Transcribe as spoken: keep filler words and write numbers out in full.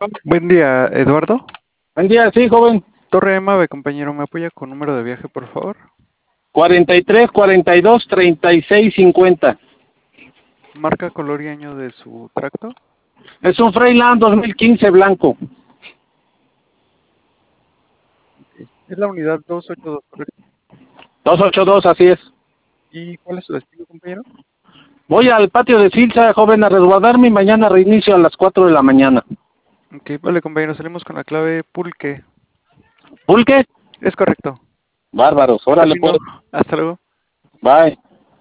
Buen día, Eduardo. Buen día, sí, joven. Torre Mave, compañero, ¿me apoya con número de viaje, por favor? cuarenta y tres, cuarenta y dos, treinta y seis, cincuenta. Marca, color y año de su tracto. Es un Freiland dos mil quince blanco. Okay. Es la unidad doscientos ochenta y dos, ¿correcto? doscientos ochenta y dos, así es. ¿Y cuál es su destino, compañero? Voy al patio de Silsa, joven, a resguardarme y mañana reinicio a las cuatro de la mañana. Ok, vale, compañero, salimos con la clave pulque. ¿Pulque? Es correcto. Bárbaros, órale pues. Termino. Hasta luego. Bye.